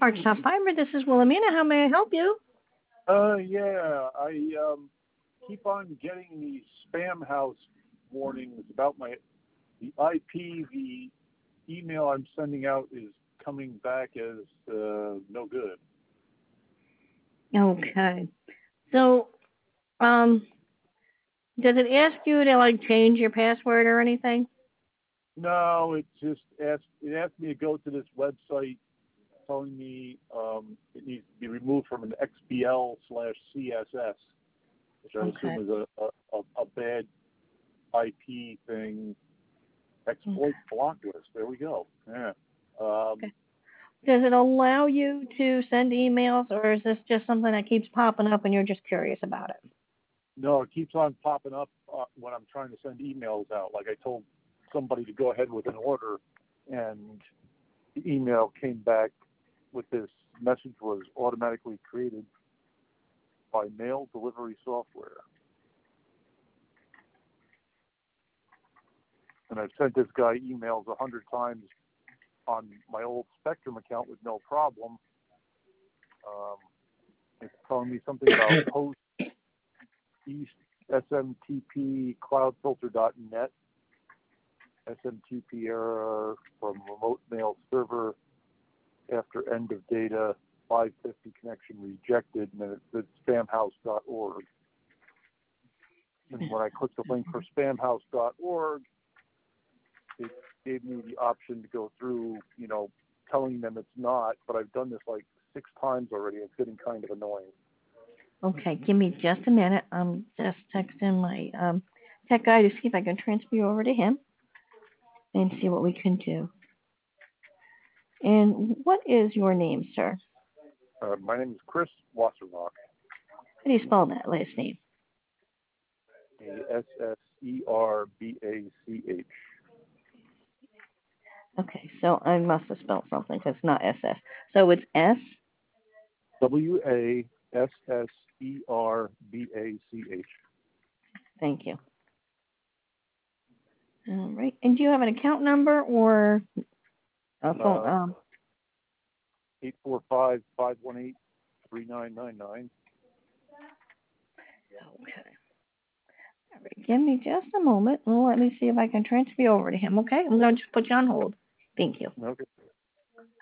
Archstop Fiber, this is Wilhelmina. How may I help you? Yeah, I keep on getting these spam house warnings about the IP. The email I'm sending out is coming back as no good. Okay. So, does it ask you to like change your password or anything? No, it asked me to go to this website telling me it needs to be removed from an XBL/CSS, which I Okay. assume is a bad IP thing. Exploit block list. There we go. Yeah. Okay. Does it allow you to send emails, or is this just something that keeps popping up and you're just curious about it? No, it keeps on popping up when I'm trying to send emails out. Like I told somebody to go ahead with an order, and the email came back with this message was automatically created by mail delivery software. And I've sent this guy emails 100 times on my old Spectrum account with no problem. It's telling me something about post east smtp cloudfilter.net, smtp error from remote mail server after end of data 550 connection rejected, and then it's spamhouse.org. And when I clicked the link for spamhouse.org, it gave me the option to go through, telling them it's not, but I've done this like 6 times already. It's getting kind of annoying. Okay, give me just a minute. I'm just texting my tech guy to see if I can transfer you over to him and see what we can do. And what is your name, sir? My name is Chris Wasserbach. How do you spell that last name? Asserbach. Okay, so I must have spelled something because it's not SS. So it's S? Wasserbach. Thank you. All right. And do you have an account number or a phone? 845-518-3999. Okay. All right. Give me just a moment and let me see if I can transfer you over to him, okay? I'm going to just put you on hold. Thank you. Okay.